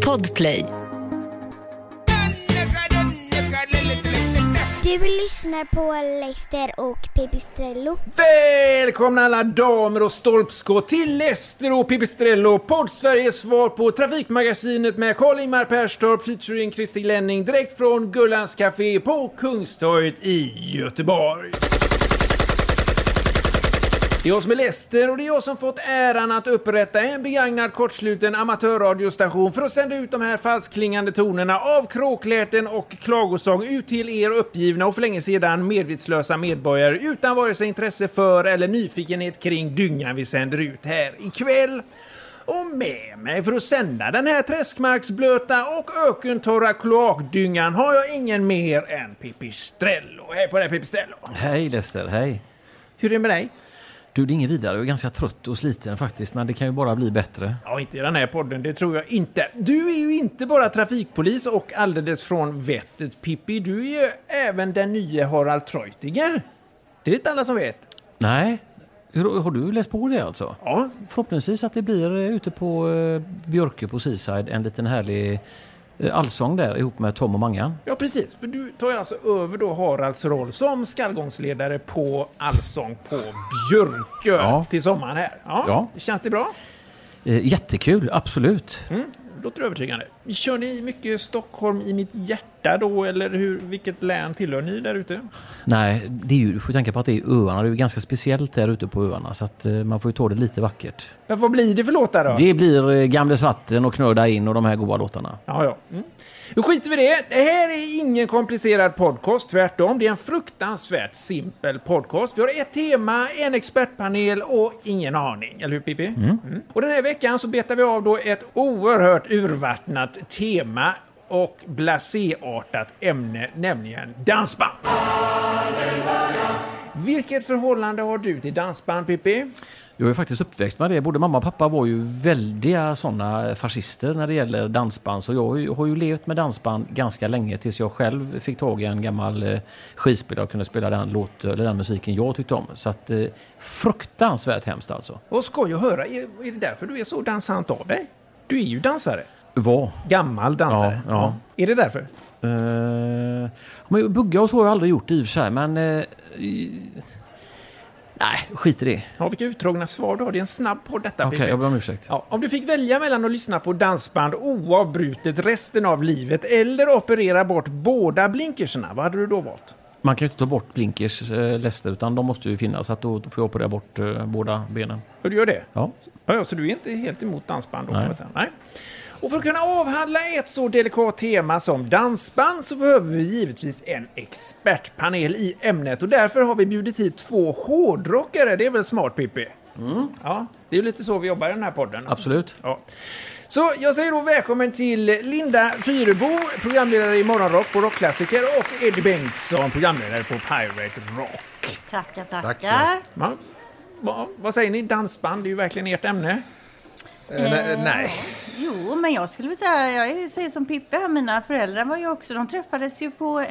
Podplay. Du lyssnar på Lester och Pipistrello. Välkomna alla damer och stolpskott till Lester och Pipistrello, Podd-Sveriges svar på Trafikmagasinet med Carl-Ingmar Perstorp featuring Christer Lenning direkt från Gullans Café på Kungstorget i Göteborg. Det är jag som är Lester och det är jag som fått äran att upprätta en begagnad kortsluten amatörradiostation för att sända ut de här falskklingande tonerna av kråkläten och klagosång ut till er uppgivna och för länge sedan medvetslösa medborgare utan vare sig intresse för eller nyfikenhet kring dyngan vi sänder ut här ikväll. Och med mig för att sända den här träskmarksblöta och ökentorra kloakdyngan har jag ingen mer än Pipistrello. Hej på dig Pipistrello. Hej Lester, hej. Hur är det med dig? Du, det är inget vidare. Jag är ganska trött och sliten faktiskt, men det kan ju bara bli bättre. Ja, inte i den här podden, det tror jag inte. Du är ju inte bara trafikpolis och alldeles från vettet, Pippi. Du är ju även den nya Harald Treutiger. Det är inte alla som vet. Nej, har du läst på det alltså? Ja. Förhoppningsvis att det blir ute på Björke på Seaside en liten härlig allsång där ihop med Tom och Mangan. Ja, precis. För du tar ju alltså över då Haralds roll som skallgångsledare på allsång på Björke till sommaren här. Ja. Känns det bra? Jättekul, absolut. Låter övertygande. Kör ni mycket Stockholm i mitt hjärta då, eller vilket län tillhör ni där ute? Nej, det är ju, du får tänka på att det är öarna. Det är ju ganska speciellt där ute på öarna, så att man får ju ta det lite vackert. Ja, vad blir det för låtar då? Det blir Gamles vatten och Knöda in och de här goda låtarna. Ja. Nu skiter vi det. Det här är ingen komplicerad podcast, tvärtom. Det är en fruktansvärt simpel podcast. Vi har ett tema, en expertpanel och ingen aning. Eller hur, Pippi? Och den här veckan så betar vi av då ett oerhört urvattnat tema och blaséartat ämne, nämligen dansband. Vilket förhållande har du till dansband, Pippi? Jag är faktiskt uppväxt med det. Både mamma och pappa var ju väldiga sådana fascister när det gäller dansband. Så jag har ju levt med dansband ganska länge tills jag själv fick tag i en gammal skivspelare och kunde spela den musiken jag tyckte om. Så att fruktansvärt hemskt alltså. Och skoj att höra. Är det därför du är så dansant av dig? Du är ju dansare. Vad? Gammal dansare. Ja. Är det därför? Men bugga och så har jag aldrig gjort i och för sig. Men nej, skit i det. Ja, vilka utdragna svar du har. Det är en snabb på detta. Okej, jag ber om ursäkt. Ja, om du fick välja mellan att lyssna på dansband oavbrutet resten av livet eller operera bort båda blinkerserna, vad hade du då valt? Man kan ju inte ta bort blinkers, Lester, utan de måste ju finnas. Så att då får jag operera bort båda benen. Och du gör det? Ja. Ja, så du är inte helt emot dansband då? Nej. Kan man säga. Nej. Och för att kunna avhandla ett så delikat tema som dansband så behöver vi givetvis en expertpanel i ämnet. Och därför har vi bjudit hit 2 hårdrockare. Det är väl smart, Pippi? Ja, det är ju lite så vi jobbar i den här podden. Absolut. Ja. Så jag säger då välkommen till Linda Fyrebo, programledare i Morgonrock på Rockklassiker, och Eddie Bengtsson, programledare på Pirate Rock. Tackar. Ja, vad säger ni? Dansband, det är ju verkligen ert ämne. Nej. Jo, men jag skulle vilja säga, jag säger som Pippi här, mina föräldrar var ju också, de träffades ju på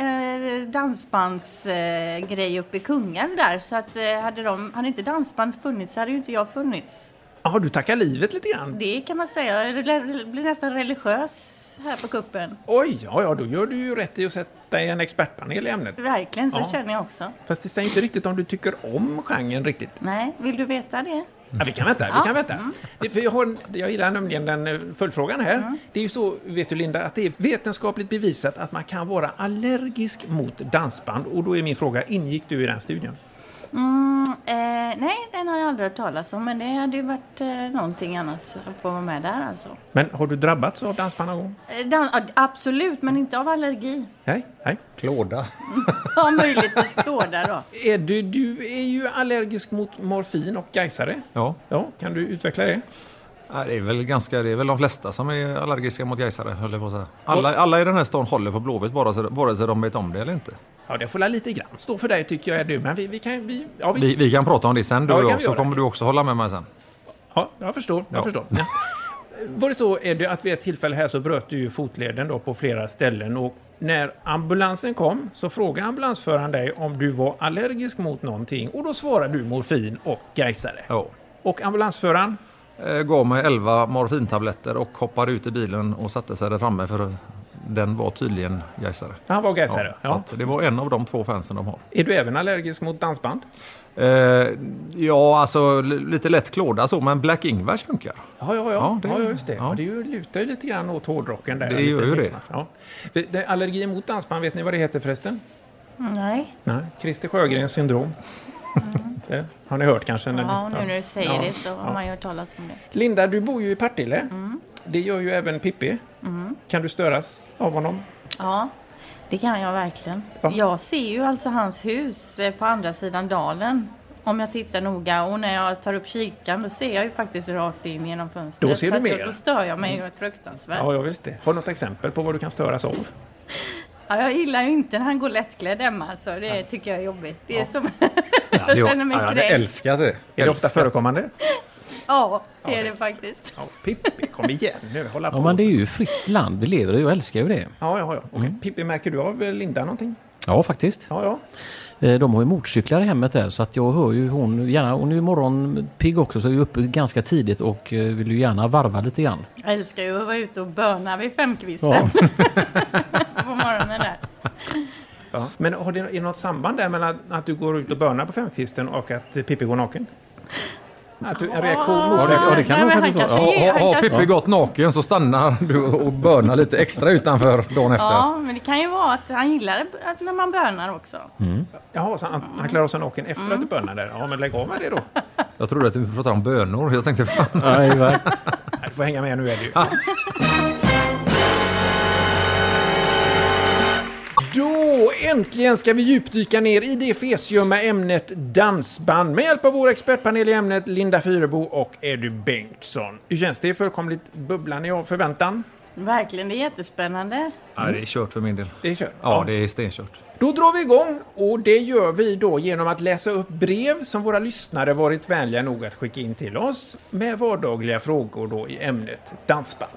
dansbandsgrej uppe i Kungälv där, så att hade inte dansband funnits så hade ju inte jag funnits. Ja, du tackar livet lite grann. Det kan man säga, jag blir nästan religiös här på kuppen. Oj, ja, då gör du ju rätt i att sätta i en expertpanel i ämnet. Verkligen, så känner jag också. Fast det säger inte riktigt om du tycker om genren riktigt. Nej, vill du veta det? Ja, vi kan vänta. För jag gillar nämligen den följdfrågan här. Det är ju så, vet du Linda, att det är vetenskapligt bevisat att man kan vara allergisk mot dansband. Och då är min fråga, ingick du i den studien? Nej, den har jag aldrig hört talas om, men det hade ju varit någonting annat att få vara med där alltså. Men har du drabbats av dansband någon gång? Absolut, men inte av allergi. Nej. Klåda. Ja, möjligtvis klåda då. Du är ju allergisk mot morfin och gaisare. Ja. Kan du utveckla det? Ja, det är väl de flesta som är allergiska mot gaisare, höll jag på att säga. Alla i den här stan håller på Blåvitt, vare sig de vet om det eller inte. Ja, det får lite grann stå för dig tycker jag är du. Men vi kan prata om det sen, du och jag, så kommer du också hålla med mig sen. Ja, jag förstår. Ja. Var det så är det att vid ett tillfälle här så bröt du ju fotleden då på flera ställen, och när ambulansen kom så frågade ambulansföraren dig om du var allergisk mot någonting, och då svarade du morfin och gaisare. Ja. Och ambulansföraren? gav mig 11 morfintabletter och hoppade ut i bilen och satte sig där framme för den var tydligen gaisare. Han var gaisare, ja. Det var en av de 2 fansen de har. Är du även allergisk mot dansband? Ja, alltså lite lätt klåda så, men Black Ingvars funkar. Ja, just det. Ja. Det lutar ju lite grann åt hårdrocken där. Det gör ju det. Ja. Allergi mot dansband, vet ni vad det heter förresten? Nej. Christer Sjögrens syndrom. Det har ni hört kanske? Nu när du säger det så har man ju hört talas om det. Linda, du bor ju i Partille. Det gör ju även Pippi. Kan du störas av honom? Ja, det kan jag verkligen. Ja. Jag ser ju alltså hans hus på andra sidan dalen. Om jag tittar noga, och när jag tar upp kikaren då ser jag ju faktiskt rakt in genom fönstret. Då ser du mer. Då stör jag mig något fruktansvärt. Ja, visst det. Har du något exempel på vad du kan störas av? Ja, jag gillar ju inte när han går lättklädd hemma, så det tycker jag är jobbigt. Det är som... Jag känner mig hade kränkt. älskat det. Är det ofta förekommande? Ja, det är det faktiskt. Ja, Pippi, kom igen nu. Hålla på. Ja, men det är ju fritt land vi lever i. Jag älskar ju det. Ja. Okej. Pippi, märker du av Linda någonting? Ja, faktiskt. Ja. De har ju motorcyklar i hemmet där, så att jag hör ju hon är ju morgonpigg också, så är ju uppe ganska tidigt och vill ju gärna varva lite grann. Jag älskar ju att vara ute och böna vid 5-kvisten. Ja. På morgonen där. Ja. Men är det något samband där mellan att du går ut och bönar på 5-kvisten och att Pippi går naken? Att du, en reaktion mot det kan nog faktiskt vara. Har Pippi gått naken så stannar du och bönar lite extra utanför dagen efter. Ja, men det kan ju vara att han gillar att när man bönar också. Jaha, så han klarar sig naken efter att du bönar där. Ja, men lägg av med det då. Jag trodde att du pratade om bönor. Jag tänkte fan. Ja, exakt. Du får hänga med, nu är det ju. Då äntligen ska vi djupdyka ner i det fesgömma ämnet dansband med hjälp av vår expertpanel i ämnet Linda Fyrebo och Eddie Bengtsson. Hur känns det? Fullkomligt bubblande av förväntan? Verkligen, det är jättespännande. Ja, det är kört för min del. Det är kört. Ja, det är stenkört. Då drar vi igång, och det gör vi då genom att läsa upp brev som våra lyssnare varit vänliga nog att skicka in till oss med vardagliga frågor då i ämnet dansband.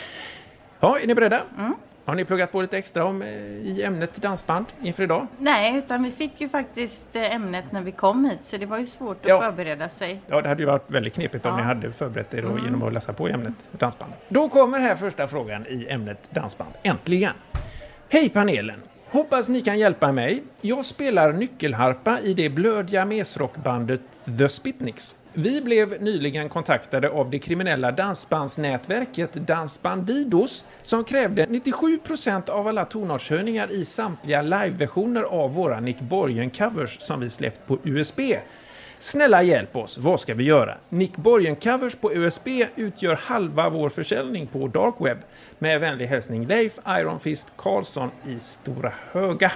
Ja, är ni beredda? Har ni pluggat på lite extra i ämnet dansband inför idag? Nej, utan vi fick ju faktiskt ämnet när vi kom hit, så det var ju svårt att förbereda sig. Ja, det hade ju varit väldigt knepigt om ni hade förberett er då genom att läsa på i ämnet dansband. Då kommer här första frågan i ämnet dansband. Äntligen! Hej panelen! Hoppas ni kan hjälpa mig. Jag spelar nyckelharpa i det blödiga mesrockbandet The Spitniks. Vi blev nyligen kontaktade av det kriminella dansbandsnätverket Dansbandidos som krävde 97% av alla tonartshöjningar i samtliga liveversioner av våra Nick Borgen-covers som vi släppt på USB. Snälla hjälp oss, vad ska vi göra? Nick Borgen-covers på USB utgör halva vår försäljning på Dark Web. Med vänlig hälsning Leif Iron Fist Karlsson i Stora Höga.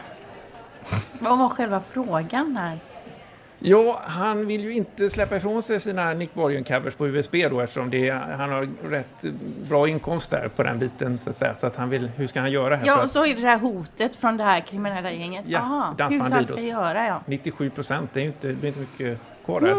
Vad var själva frågan här? Ja, han vill ju inte släppa ifrån sig sina Nick Borgen-covers på USB då, eftersom han har rätt bra inkomst där på den biten så att säga. Så att han vill, hur ska han göra här? Ja, och så är det här hotet från det här kriminella gänget. Ja, Aha, Dance hur Bandidos. ska göra, ja. 97%, det är inte mycket kvar där.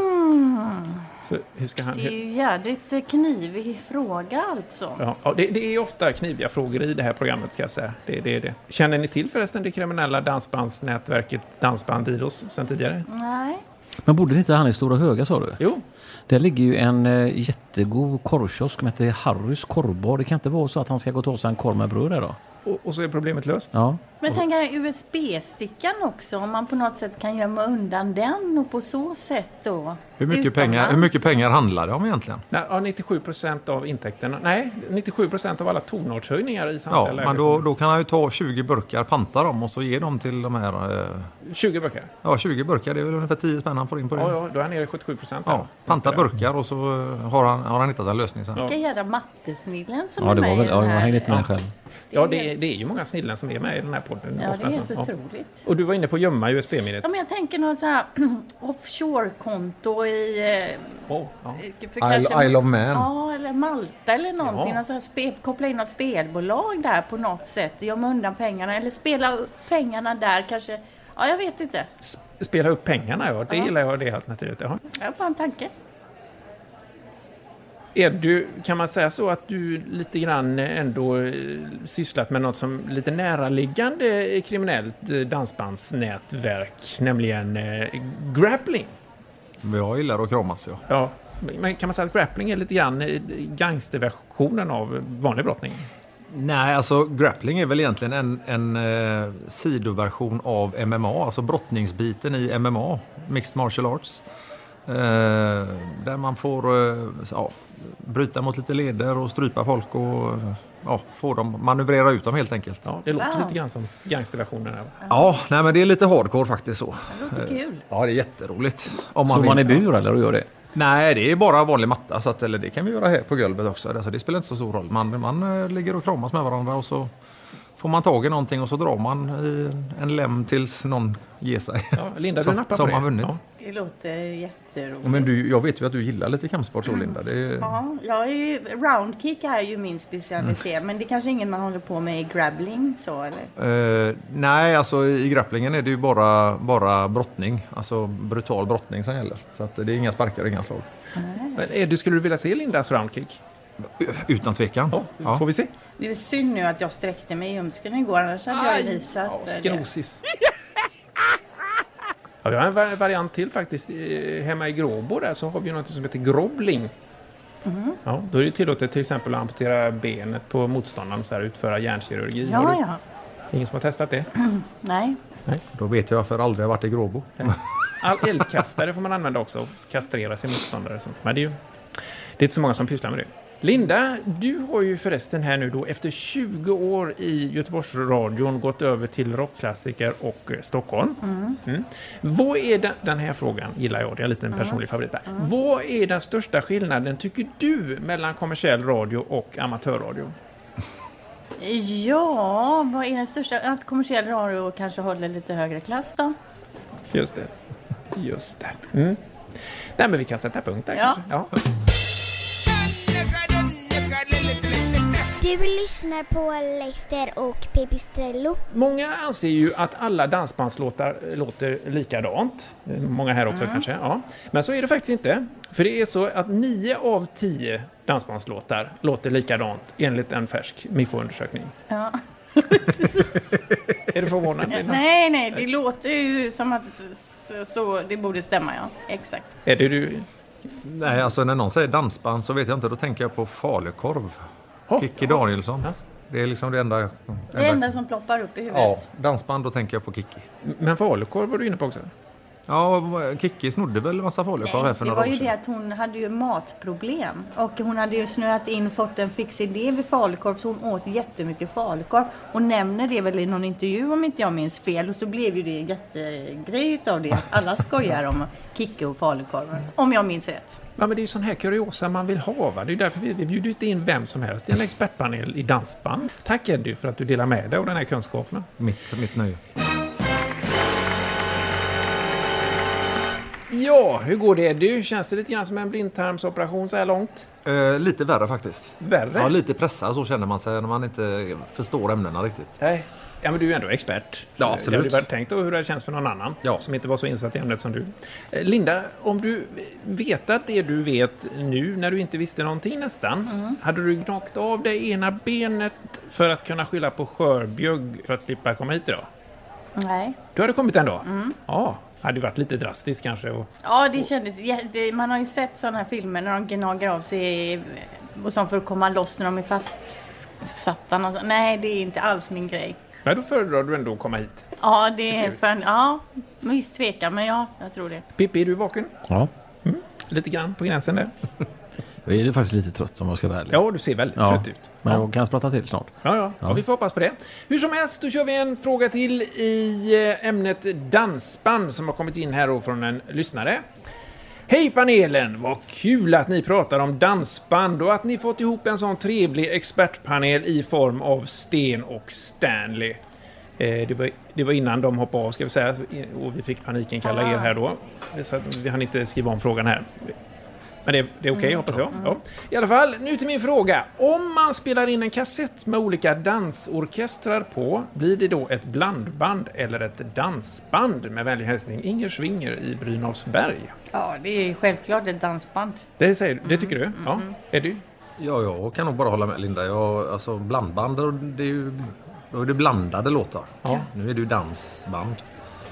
Så hur ska han... Det är ju jädrigt knivig fråga alltså. Ja, det är ofta kniviga frågor i det här programmet ska jag säga. Det är det. Känner ni till förresten det kriminella dansbandsnätverket Dansbandidos sedan tidigare? Nej. Men borde inte han i Stora Höga, sa du? Jo. Där ligger ju en jättegod korvkiosk som heter Harrys korvbar. Det kan inte vara så att han ska gå och ta sig en korv med bröd där då? Och så är problemet löst. Ja. Men tänk här USB-stickan också, om man på något sätt kan gömma undan den och på så sätt då. Hur mycket pengar handlar det om egentligen? Nej, 97% av intäkterna. Nej, 97% av alla tonartshöjningar i samtliga lägen. Men då kan han ju ta 20 burkar, panta dem och så ge dem till de här... 20 burkar? Ja, 20 burkar. Det är väl ungefär 10 spänn han får in på det. Ja, då är han nere i 77%. Ja, panta burkar och så har han hittat en lösning sen. Vilka jävla mattesnillen som Ja, är det med var väl, i den jag här. hängde inte med själv. Ja, det är ju många snillen som är med i den här podden. Ja, det är helt så. otroligt. Och du var inne på gömma USB-minnet. Ja, men jag tänker någon så här offshore-konto i... Isle of Man. Ja, eller Malta eller någonting. Ja. Alltså, koppla in något spelbolag där på något sätt. Gömma undan pengarna eller spela upp pengarna där kanske. Ja, jag vet inte. Spela upp pengarna, ja. Det gillar jag, det alternativet. Ja. Jag har bara en tanke. Kan man säga så att du lite grann ändå sysslat med något som lite näraliggande kriminellt dansbandsnätverk, nämligen grappling? Jag gillar att kramas, ja. Ja, Men kan man säga att grappling är lite grann gangsterversionen av vanlig brottning? Nej, alltså grappling är väl egentligen en sidoversion av MMA, alltså brottningsbiten i MMA, Mixed Martial Arts. Där man får bryta mot lite leder och strypa folk och få dem, manövrera ut dem helt enkelt. Ja, det låter lite grann som gangsterversionen här. Ja, nej, men det är lite hardcore faktiskt så. Det låter kul. Ja, det är jätteroligt. Så man är bur eller hur gör det? Nej, det är bara vanlig matta, så att, eller det kan vi göra här på golvet också. Alltså, det spelar inte så stor roll. Man ligger och kramas med varandra och så får man tag i någonting och så drar man i en läm tills någon ger sig. Ja, Linda, du nappar på det. Som har vunnit. Ja. Det låter jätteroligt. Men jag vet ju att du gillar lite kampsport så, Linda. Ja, roundkick är ju min specialitet, men det är kanske ingen man håller på med i grappling så eller? Nej, alltså i grapplingen är det ju bara brottning, alltså brutal brottning som gäller. Så att det är inga sparkar och inga slag. Men skulle du vilja se Lindas roundkick? Utan tvekan. Ja. Får vi se? Det är synd nu att jag sträckte mig i ljumsken igår, annars hade jag ju visat. Skrosis. Ja, vi har en variant till faktiskt. Hemma i Gråbo där så har vi något som heter grobbling. Ja, då är det tillåtet till exempel att amputera benet på motståndaren så här, utföra hjärnkirurgi. Ja. Ingen som har testat det? Nej. Då vet jag varför jag aldrig har varit i Gråbo. All eldkastare får man använda också och kastrera sin motståndare. Men det är inte så många som pysslar med det. Linda, du har ju förresten här nu då efter 20 år i Göteborgsradion gått över till rockklassiker och Stockholm. Vad är den här frågan, gillar jag, det är en liten personlig favorit där. Vad är den största skillnaden tycker du mellan kommersiell radio och amatörradio? Ja, vad är den största? Att kommersiell radio kanske håller lite högre klass då? Just det. Nej, men vi kan sätta punkt där kanske. Ja. Du lyssnar på Leicester och Pipistrello. Många anser ju att alla dansbandslåtar låter likadant. Många här också kanske. Ja. Men så är det faktiskt inte. För det är så att 9 av 10 dansbandslåtar låter likadant enligt en färsk MIFO-undersökning. Ja. Är du förvånad? Nej, det låter ju som att så det borde stämma, ja. Exakt. Är det du? Nej, alltså när någon säger dansband så vet jag inte, då tänker jag på falukorv. Kikki Danielsson. Det är liksom det enda som ploppar upp i huvudet. Ja, dansband, då tänker jag på Kikki. Men falukorv var du inne på också? Ja, Kikki snodde väl massa falukorv här för några år sedan. Det var ju det att hon hade ju matproblem. Och hon hade ju snöat in, fått en fix idé vid falukorv, så hon åt jättemycket falukorv. Och nämner det väl i någon intervju om inte jag minns fel. Och så blev ju det en jättegrej av det. Alla skojar om Kikki och falukorv, om jag minns rätt. Ja, men det är ju sån här kuriosa man vill ha, va? Det är därför vi bjuder inte in vem som helst. Det är en expertpanel i dansband. Tack Eddie för att du delar med dig av den här kunskapen. Mitt nöje. Ja, hur går det Eddie? Känns det lite grann som en blindtarmsoperation så här långt? Lite värre faktiskt. Värre? Ja, lite pressad så känner man sig när man inte förstår ämnena riktigt. Nej. Ja, men du är ju ändå expert. Ja, absolut. Jag hade bara tänkt hur det känns för någon annan som inte var så insatt i ämnet som du. Linda, om du vet att det du vet nu när du inte visste någonting nästan, hade du gnagt av det ena benet för att kunna skylla på skörbjugg för att slippa komma hit idag? Nej. Du hade kommit ändå? Ja. Hade varit lite drastiskt kanske. Ja, det kändes... Man har ju sett sådana här filmer när de gnagar av sig och som för att komma loss när de är fastsatta. Nej, det är inte alls min grej. Men då föredrar du ändå att komma hit? Ja, det är med viss tvekan, men ja, jag tror det. Pippi, är du vaken? Ja. Lite grann på gränsen där. Jag är faktiskt lite trött om jag ska vara ärlig. Ja, du ser väldigt trött ut. Men jag kan prata till snart. Ja, vi får hoppas på det. Hur som helst, då kör vi en fråga till i ämnet dansband som har kommit in här då från en lyssnare. Hej panelen, vad kul att ni pratar om dansband och att ni fått ihop en sån trevlig expertpanel i form av Sten och Stanley. Det var innan de hoppade av, ska vi säga, och vi fick paniken kalla er här då. Så att vi hann inte skriva om frågan här. Men det är okej, hoppas jag. Ja. I alla fall, nu till min fråga. Om man spelar in en kassett med olika dansorkestrar på, blir det då ett blandband eller ett dansband? Med vänlig hälsning Inger Swinger i Brynolfsberg. Ja, det är självklart ett dansband. Det tycker du? Ja. Är du? Ja, jag kan nog bara hålla med Linda. Alltså blandband, det är ju... Då är det blandade låtar. Ja. Nu är det ju dansband.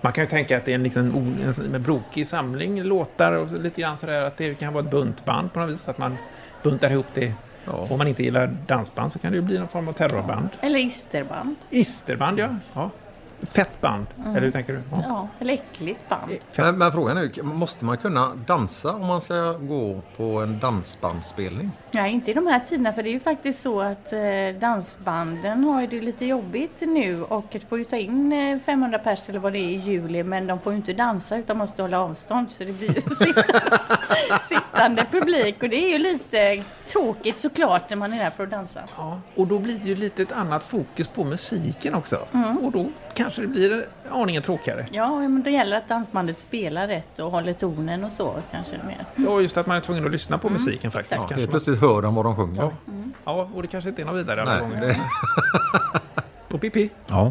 Man kan ju tänka att det är en brokig samling låtar och så lite grann sådär att det kan vara ett buntband på något vis, att man buntar ihop det. Ja. Om man inte gillar dansband så kan det ju bli någon form av terrorband. Eller isterband. Isterband, ja. Fett band, eller hur tänker du? Ja, eller äckligt band. Men frågan är, måste man kunna dansa om man ska gå på en dansbandsspelning? Nej, inte i de här tiderna, för det är ju faktiskt så att dansbanden har ju det lite jobbigt nu och får ju ta in 500 pers eller vad det är i juli, men de får ju inte dansa utan måste hålla avstånd, så det blir ju sittande publik, och det är ju lite tråkigt såklart när man är där för att dansa. Ja, och då blir det ju lite ett annat fokus på musiken också. Och då kanske det blir aningen tråkigare. Ja, men det gäller att dansbandet spelar rätt och håller tonen och så kanske mer. Ja, just att man är tvungen att lyssna på musiken faktiskt. Ja, det är plötsligt hör de vad de sjunger. Ja. Ja, och det kanske inte är något vidare alla gånger. På Pippi. Ja.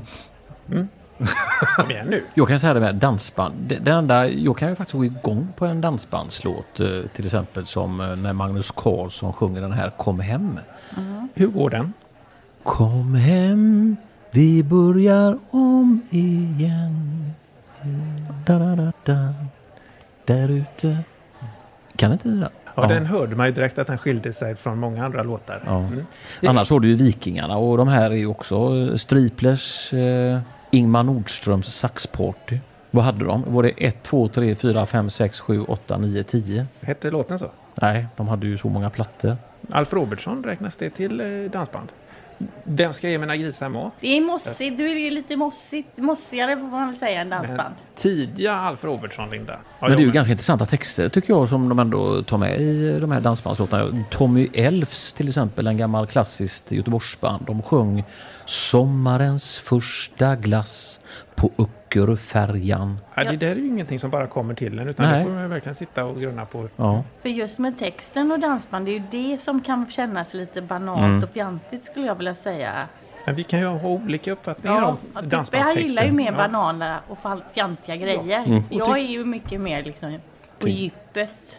Kom igen nu. Jag kan säga det med dansband. Det enda, jag kan ju faktiskt gå igång på en dansbandslåt, till exempel som när Magnus Carlsson sjunger den här Kom hem. Hur går den? Kom hem, vi börjar om igen. Da, da, da, da. Där ute. Kan inte det där? Ja, den hörde man ju direkt att den skilde sig från många andra låtar. Ja. Annars har du ju Vikingarna, och de här är ju också Striplers, Ingmar Nordströms saxparty. Vad hade de? Var det 1, 2, 3, 4, 5, 6, 7, 8, 9, 10? Hette låten så? Nej, de hade ju så många plattor. Alf Robertsson, räknas det till dansband? Vem ska ge mina grisar mat? Det är mossigt, du är lite mossigare får man väl säga än dansband. Men tidiga Alf Robertsson, Linda. Ja, men det är ju ganska intressanta texter tycker jag, som de ändå tar med i de här dansbandslåtarna. Tommy Elfs till exempel, en gammal klassiskt Göteborgsband. De sjöng Sommarens första glass på Uckerfärjan. Ja, det där är ju ingenting som bara kommer till en, utan det får man verkligen sitta och grunna på. Ja. För just med texten och dansband, det är ju det som kan kännas lite banalt och fjantigt skulle jag vilja säga. Men vi kan ju ha olika uppfattningar om dansbandstexten. Jag gillar ju mer banala och fjantiga grejer. Jag är ju mycket mer liksom på djupet.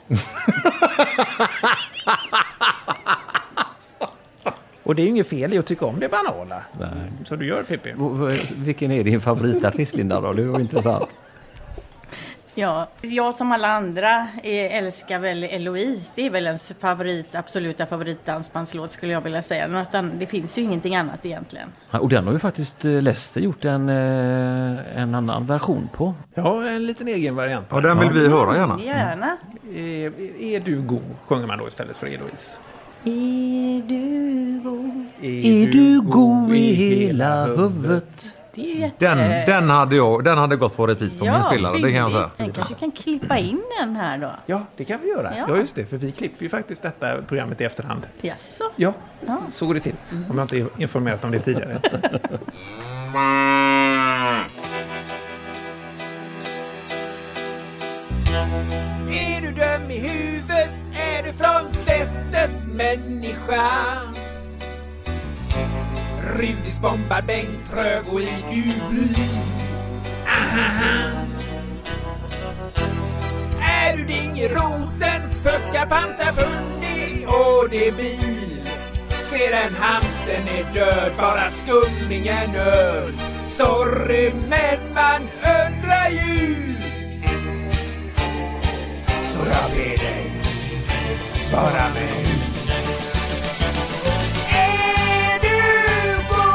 Och det är ju inget fel i att tycka om det banala. Nej. Så du gör, Pippi. Vilken är din favoritartist, Linda, då? Det var intressant. Ja, jag som alla andra älskar väl Eloise. Det är väl en absoluta favoritdansbandslåt skulle jag vilja säga. Det finns ju ingenting annat egentligen. Ja, och den har ju faktiskt Lester gjort en annan version på. Ja, en liten egen variant. Och den vill vi höra gärna. Gärna. Är du god, sjunger man då istället för Eloise. Är du god? Är du god i hela huvudet? Den hade gått på repeat på min spelare, det kan jag säga. Den kanske kan klippa in den här då. Ja, det kan vi göra. Ja, just det, för vi klipper ju faktiskt detta programmet i efterhand. Jaså? Ja, så går det till. Om jag inte informerat om det tidigare. Är du döm i huvudet? Är du från vettet, människa? Rudis bombar, Bengt trög och IQ-bly. Är du ding i roten, puckar pantapundi och det är bil. Ser en hamsten är död, bara skumningen öl. Sorry, men man undrar ju. Så jag ber dig, svara mig. Är du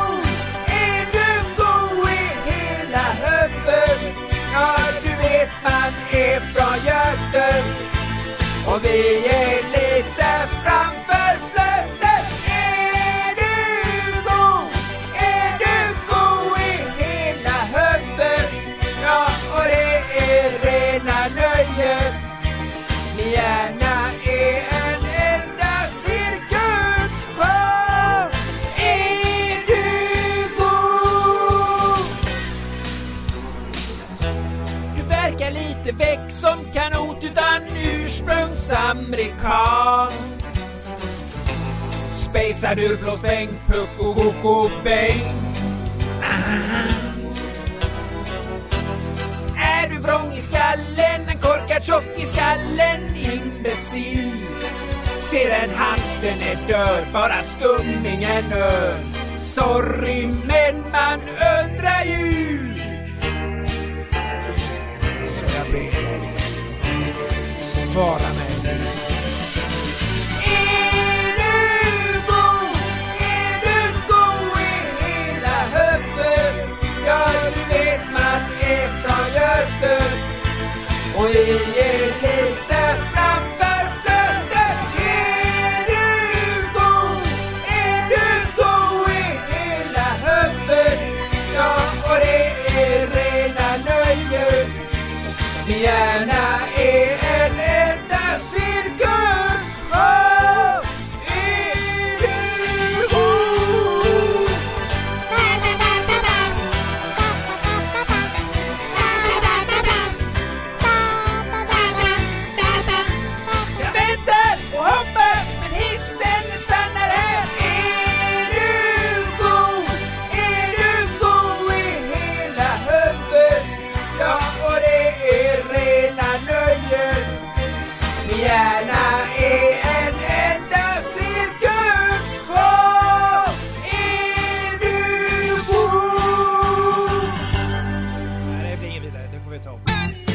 god i hela huvudet? Ja, du vet man är från Göten och vi är lite framför flötet. Är du god i hela huvudet? Ja, och det är rena nöjet. Ni gärna är en enda cirkusshow. Är du god? Du verkar lite väck som kanot utan ursprungsamerikan. Spejsar du blåsväng, puck och koko bäng. Är du vrång i skallen, en korkad tjock i skallen, imbecill. Ser en hamsten är död, bara skumningen öl. Sorry, men man undrar ju. svara mig. Är du god i hela huvudet? Ja, du vet man är från Göteborg. Och vi är lite framför flödet. Är du god i hela huvudet? Ja, och det är rena nöjet. Vi gärna är en enda cirkus. Är du god? Jag väntar och hoppas, men hissen stannar här. Är du god i hela huvudet? Ja, och det är rena nöjet. Vi gärna är en enda cirkus. Är du god? Nej, det blir ingen vidare. Det får vi ta.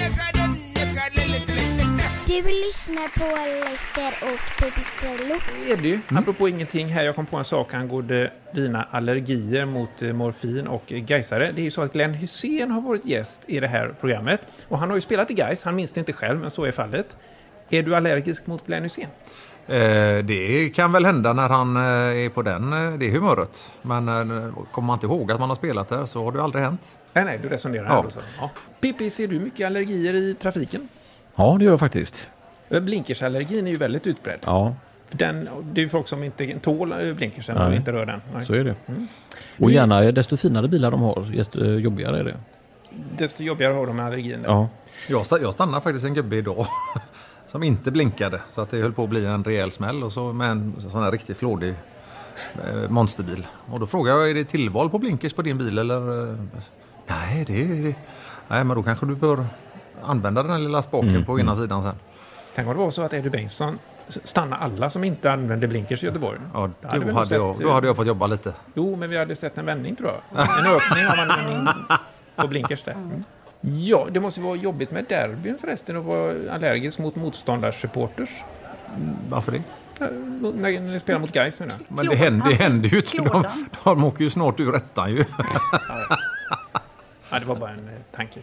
Du lyssnar på Leicester och Pipistrello. Det är det ju. Apropå ingenting här, jag kom på en sak angående dina allergier mot morfin och Gaisare. Det är ju så att Glenn Hysén har varit gäst i det här programmet. Och han har ju spelat i Gais, han minns det inte själv, men så är fallet. Är du allergisk mot Glenn Hysén? Det kan väl hända när han är på det humöret. Men kommer man inte ihåg att man har spelat där så har det aldrig hänt. Nej, du resonerar här då så. Ja. Pippi, ser du mycket allergier i trafiken? Ja, det gör jag faktiskt. Blinkersallergin är ju väldigt utbredd. Ja, Det är ju folk som inte tål blinkersen och inte rör den. Nej. så är det. Och gärna desto finare bilar de har, desto jobbigare är det. Desto jobbigare har de med allergin. Ja. Jag stannade faktiskt en gubbe idag som inte blinkade. Så att det höll på att bli en rejäl smäll. Och så med en sån här riktigt flådig monsterbil. Och då frågade jag, är det tillval på blinkers på din bil? Eller? Nej, det är det. Nej, men då kanske du bör använda den här lilla spaken på ena sidan sen. Tänk om det var så att Eddie Bengtsson stannar alla som inte använder blinkers i Göteborg. Ja, då hade jag fått jobba lite. Jo, men vi hade sett en vändning tror jag. En ökning av användning på blinkers där. Ja, det måste vara jobbigt med derbyn förresten att vara allergisk mot motståndarsupporters. Varför det? När ni spelar mot Gais menar jag. Men det händer ju inte. De åker ju snart ur rättan ju. Ja, det var bara en tanke.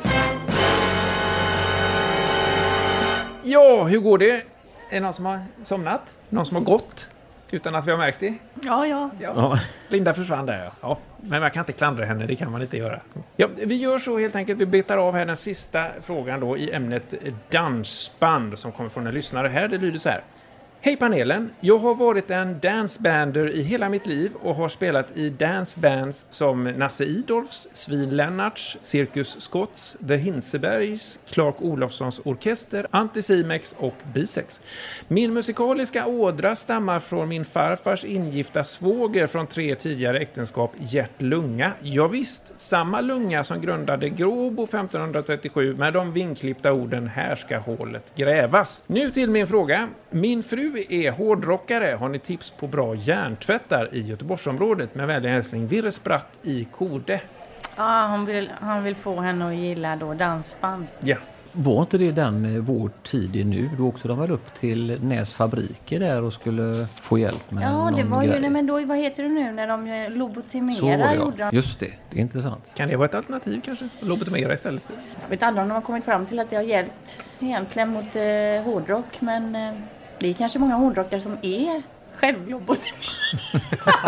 Ja, hur går det? Är det någon som har somnat? Någon som har gått? Utan att vi har märkt det? Ja. Linda försvann där, ja. Men man kan inte klandra henne, det kan man inte göra. Ja, vi gör så helt enkelt, vi betar av här den sista frågan då i ämnet dansband som kommer från en lyssnare här. Det lyder så här. Hej panelen, jag har varit en dancebander i hela mitt liv och har spelat i dancebands som Nasse Idolfs, Svin Lennarts, Cirkus Scotts, The Hinsebergs, Clark Olofssons orkester, Anticimex och Bisex. Min musikaliska ådra stammar från min farfars ingifta svåger från 3 tidigare äktenskap, Gert Lunga. Ja visst, samma Lunga som grundade Gråbo 1537 med de vinklippta orden här ska hålet grävas. Nu till min fråga. Min fru är hårdrockare. Har ni tips på bra hjärntvättar i Göteborgsområdet? Med vänlig hälsning Virre Spratt i Kode. Ja, han vill få henne att gilla då dansband. Ja. Var inte det den vår tid är nu? Då åkte de väl upp till Näs fabriker där och skulle få hjälp med Ja, det någon var ju, grej. nej, men då, vad heter det nu när de Så lobotomerar? var det, Gjorde ja. de. Just det är intressant. Kan det vara ett alternativ kanske? Lobotomera istället. Jag vet aldrig om de har kommit fram till att det har hjälpt egentligen mot hårdrock, men det är kanske många hårdrockare som är självlobotomerade.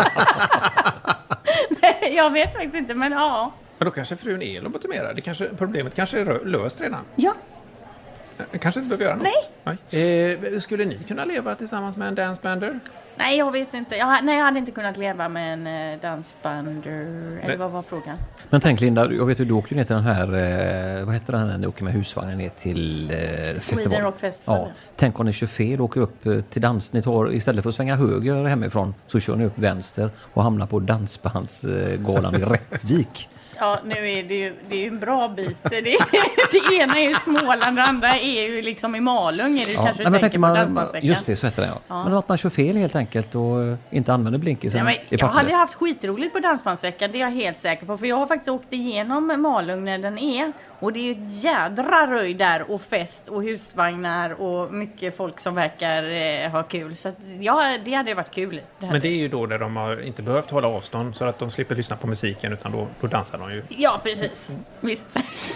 Nej, jag vet faktiskt inte, men ja. Men då kanske frun är lobotomerad. Problemet kanske är löst redan. Ja. Kanske inte behöver göra något. Nej. Skulle ni kunna leva tillsammans med en dancebander? Nej, jag vet inte. Jag hade inte kunnat leva med en dansbander. Eller vad var frågan? Men tänk Linda, jag vet hur du åker ner till den här, vad heter den när ni åker med husvagnen ner till Sweden Rock Festival. Ja, tänk om ni kör fel och åker upp till dans. Ni tar, istället för att svänga höger hemifrån så kör ni upp vänster och hamnar på dansbandsgalan i Rättvik. Ja, nu är det är ju en bra bit. Det ena är ju Småland, det andra är ju liksom i Malung. Är det kanske du tänker på Dansbandsveckan? Just det, så heter det. Ja. Men att man kör fel helt enkelt. enkelt och inte använder blinkisen Nej, i jag Partille. hade haft skitroligt på Dansbandsveckan, det är jag helt säker på. För jag har faktiskt åkt igenom Malung när den är. Och det är ett jädra röj där och fest och husvagnar och mycket folk som verkar ha kul. Så att, ja, det hade varit kul. Men det är ju då där de har inte behövt hålla avstånd så att de slipper lyssna på musiken utan då dansar de ju. Ja, precis. Visst.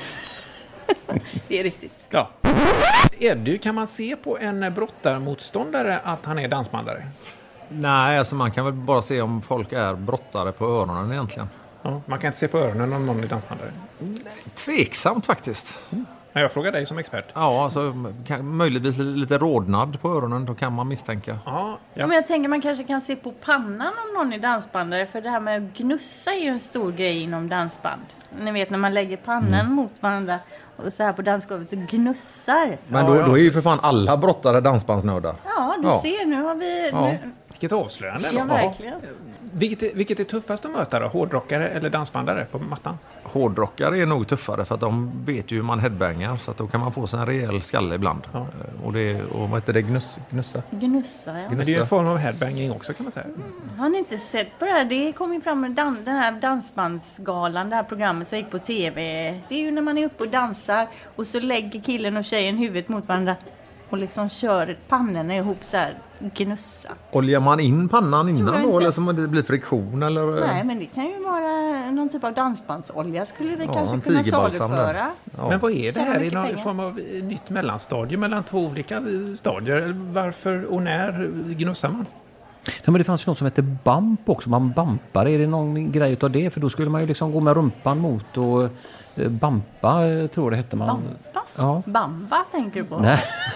Det är riktigt. Ja. Eddie, kan man se på en brottarmotståndare att han är dansbandare? Nej, alltså man kan väl bara se om folk är brottare på öronen egentligen. Ja, man kan inte se på öronen om någon är dansbandare. Tveksamt faktiskt. Men jag frågar dig som expert. Ja, alltså möjligtvis lite rodnad på öronen, då kan man misstänka. Ja. Ja, men jag tänker man kanske kan se på pannan om någon är dansbandare. För det här med att gnussa är ju en stor grej inom dansband. Ni vet när man lägger pannan mot varandra och så här på dansgolvet och gnussar. Men då är ju för fan alla brottare dansbandsnördar. Ja, du ser, nu har vi... Ja. Nu, Vilket avslöjande. ja, verkligen. Vilket är tuffast att möta då? Hårdrockare eller dansbandare på mattan? Hårdrockare är nog tuffare för att de vet ju hur man headbangar, så att då kan man få sig en rejäl skalle ibland. Ja. Och vad heter det? Gnussa? Gnussa, ja. Men det är ju en form av headbanging också kan man säga. Har ni inte sett på det här? Det kom ju fram med den här dansbandsgalan, det här programmet som gick på tv. Det är ju när man är uppe och dansar och så lägger killen och tjejen huvudet mot varandra och liksom kör pannorna ihop så här, gnussa. Oljar man in pannan Tror innan jag då, inte. eller som det blir friktion? Eller? Nej, men det kan ju vara någon typ av dansbandsolja skulle vi Ja, kanske en kunna tigerbalsam där. saluföra. Ja. Men vad är det Tjänar här? Är mycket det någon pengar. form av nytt mellanstadie mellan två olika stadier? Varför och när gnussar man? Nej, men det fanns ju något som heter bump också. Man bumpar. Är det någon grej utav det? För då skulle man ju liksom gå med rumpan mot och bampa, tror det hette man. Bamba? Ja. Bamba tänker du på? Nej.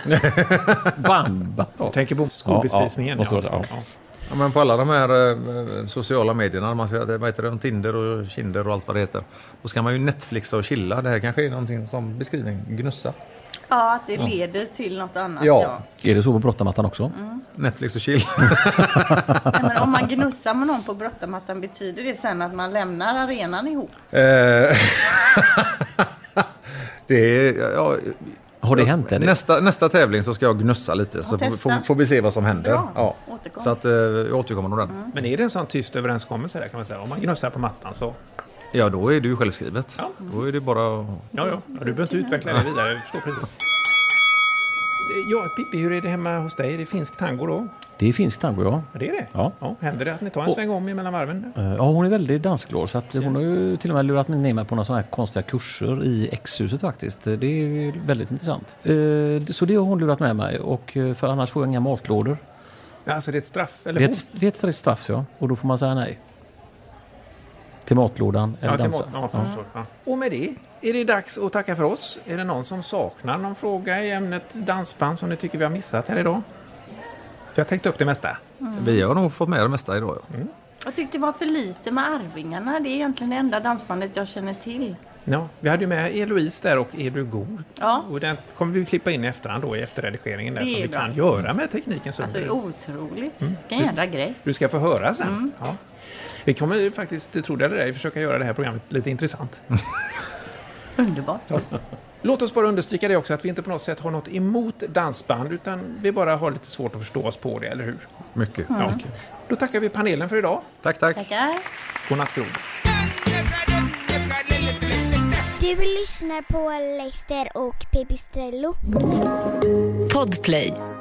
Bamba. Jag tänker på skolbespisningen. Ja. Ja, men på alla de här sociala medierna, man säger att vad heter det, Tinder och Kinder och allt vad det heter. Då ska man ju Netflixa och chilla. Det här kanske är någonting som beskrivning, gnussa. Ja, att det leder till något annat. Ja. Är det så på brottarmattan också? Netflix och chill. Nej, men om man gnussar med någon på brottarmattan, betyder det sen att man lämnar arenan ihop? Det är, ja, Har det hänt? Eller? nästa tävling så ska jag gnussa lite, så testa. får vi se vad som händer. Bra. Ja. Återkom. Så att jag återkommer nog den. Men är det en sån tyst överenskommelse där kan man säga? Om man gnussar på mattan så... Ja, då är det ju självskrivet. Ja. Då är det bara... Ja, du behöver inte utveckla det vidare. Jag förstår precis. Ja, Pippi, hur är det hemma hos dig? Är det finsk tango då? Det är finsk tango, ja. Ja, det är det? Ja. Händer det att ni tar en sväng om mellan varven? Ja, hon är väldigt dansklår så att hon har ju till och med lurat ner mig på några sådana här konstiga kurser i X-huset faktiskt. Det är ju väldigt intressant. Så det har hon lurat med mig och för annars får jag inga matlådor. Ja, alltså det är ett straff? Eller Det är ett straff, ja. Och då får man säga nej. Till matlådan eller dansa. Förstår. Ja. Och med det är det dags att tacka för oss. Är det någon som saknar någon fråga i ämnet dansband som ni tycker vi har missat här idag? För jag tänkte upp det mesta. Vi har nog fått med det mesta idag. Ja. Jag tyckte det var för lite med Arvingarna. Det är egentligen det enda dansbandet jag känner till. Ja, vi hade ju med Eloise där och Är du god? Ja. Och den kommer vi klippa in i efterhand då i efterredigeringen där Det är som vi bra. kan göra med tekniken. Alltså det är otroligt. Vilken jävla grej. Du ska få höra sen. Ja. Vi kommer faktiskt, trodde jag det, försöka göra det här programmet lite intressant. Underbart. Låt oss bara understryka det också att vi inte på något sätt har något emot dansband utan vi bara har lite svårt att förstå oss på det, eller hur? Mycket. Ja. Då tackar vi panelen för idag. Tack. Tackar. Godnatt, Grod. Du lyssnar på Leicester och Pipistrello. Podplay.